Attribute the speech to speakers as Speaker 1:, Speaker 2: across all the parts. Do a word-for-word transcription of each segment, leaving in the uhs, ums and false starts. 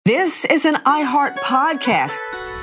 Speaker 1: This is an iHeart podcast.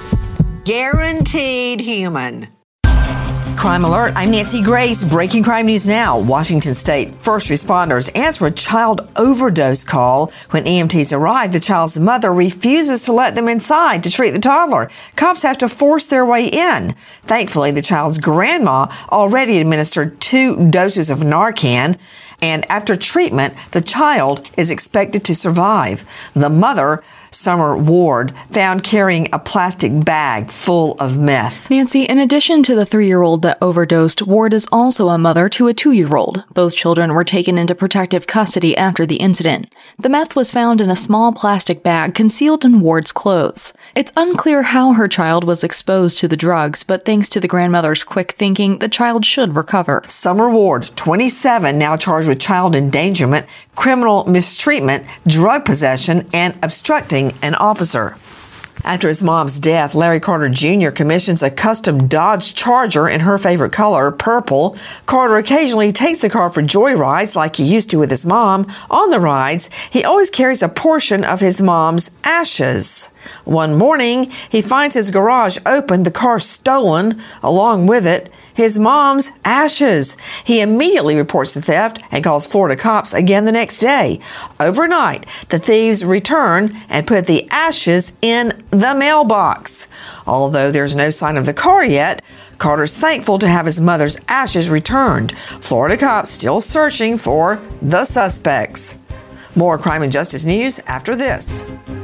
Speaker 1: Guaranteed human. Crime Alert, I'm Nancy Grace. Breaking crime news now. Washington State first responders answer a child overdose call. When E M Ts arrive, the child's mother refuses to let them inside to treat the toddler. Cops have to force their way in. Thankfully, the child's grandma already administered two doses of Narcan, and after treatment, the child is expected to survive. The mother, Summer Ward, found carrying a plastic bag full of meth.
Speaker 2: Nancy, in addition to the three-year-old that overdosed, Ward is also a mother to a two-year-old. Both children were taken into protective custody after the incident. The meth was found in a small plastic bag concealed in Ward's clothes. It's unclear how her child was exposed to the drugs, but thanks to the grandmother's quick thinking, the child should recover.
Speaker 1: Summer Ward, twenty-seven, now charged with child endangerment, criminal mistreatment, drug possession, and obstructing an officer. After his mom's death, Larry Carter Junior commissions a custom Dodge Charger in her favorite color, purple. Carter occasionally takes the car for joyrides like he used to with his mom. On the rides, he always carries a portion of his mom's ashes. One morning, he finds his garage open, the car stolen, along with it, his mom's ashes. He immediately reports the theft and calls Florida cops again the next day. Overnight, the thieves return and put the ashes in the mailbox. Although there's no sign of the car yet, Carter's thankful to have his mother's ashes returned. Florida cops still searching for the suspects. More crime and justice news after this.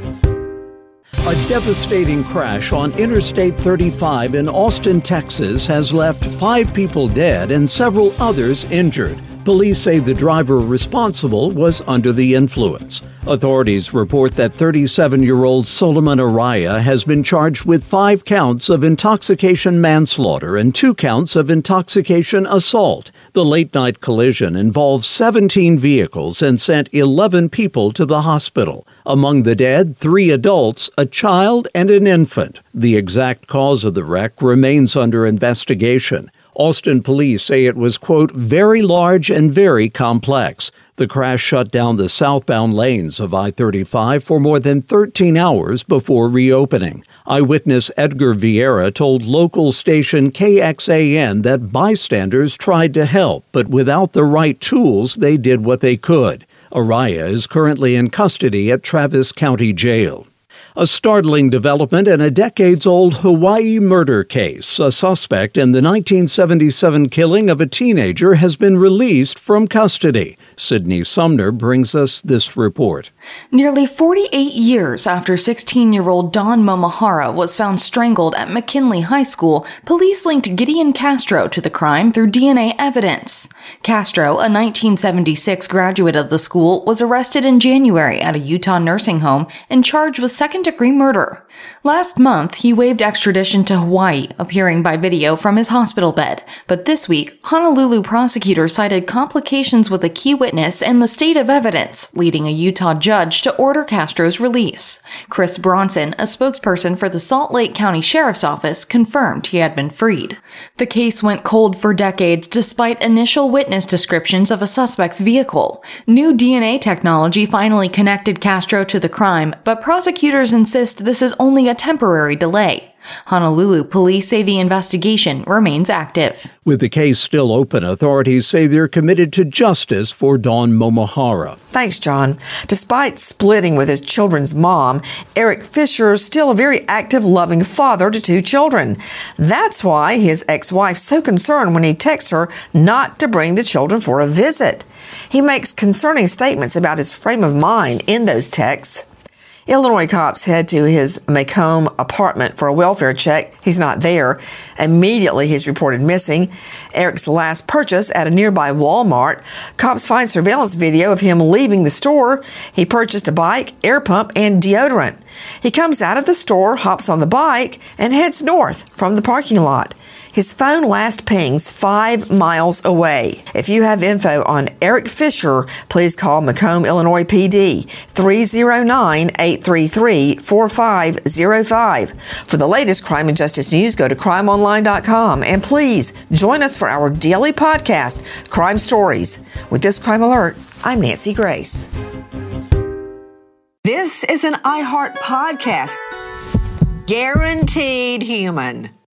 Speaker 3: A devastating crash on Interstate thirty-five in Austin, Texas, has left five people dead and several others injured. Police say the driver responsible was under the influence. Authorities report that thirty-seven-year-old Solomon Araya has been charged with five counts of intoxication manslaughter and two counts of intoxication assault. The late-night collision involved seventeen vehicles and sent eleven people to the hospital. Among the dead, three adults, a child, and an infant. The exact cause of the wreck remains under investigation. Austin police say it was, quote, very large and very complex. The crash shut down the southbound lanes of I thirty-five for more than thirteen hours before reopening. Eyewitness Edgar Vieira told local station K X A N that bystanders tried to help, but without the right tools, they did what they could. Araya is currently in custody at Travis County Jail. A startling development in a decades-old Hawaii murder case. A suspect in the nineteen seventy-seven killing of a teenager has been released from custody. Sydney Sumner brings us this report.
Speaker 2: Nearly forty-eight years after sixteen-year-old Dawn Momahara was found strangled at McKinley High School, police linked Gideon Castro to the crime through D N A evidence. Castro, a nineteen seventy-six graduate of the school, was arrested in January at a Utah nursing home and charged with second-degree murder. Last month, he waived extradition to Hawaii, appearing by video from his hospital bed. But this week, Honolulu prosecutors cited complications with a key witness and the state of evidence, leading a Utah judge to order Castro's release. Chris Bronson, a spokesperson for the Salt Lake County Sheriff's Office, confirmed he had been freed. The case went cold for decades despite initial witness descriptions of a suspect's vehicle. New D N A technology finally connected Castro to the crime, but prosecutors insist this is only a temporary delay. Honolulu police say the investigation remains active.
Speaker 3: With the case still open, authorities say they're committed to justice for Dawn Momahara.
Speaker 1: Thanks, John. Despite splitting with his children's mom, Eric Fisher is still a very active, loving father to two children. That's why his ex-wife's so concerned when he texts her not to bring the children for a visit. He makes concerning statements about his frame of mind in those texts. Illinois cops head to his Macomb apartment for a welfare check. He's not there. Immediately, he's reported missing. Eric's last purchase at a nearby Walmart. Cops find surveillance video of him leaving the store. He purchased a bike, air pump, and deodorant. He comes out of the store, hops on the bike, and heads north from the parking lot. His phone last pings five miles away. If you have info on Eric Fisher, please call Macomb, Illinois P D, three oh nine, eight three three, four five oh five. For the latest crime and justice news, go to crime online dot com. And please join us for our daily podcast, Crime Stories. With this Crime Alert, I'm Nancy Grace. This is an iHeart podcast. Guaranteed human.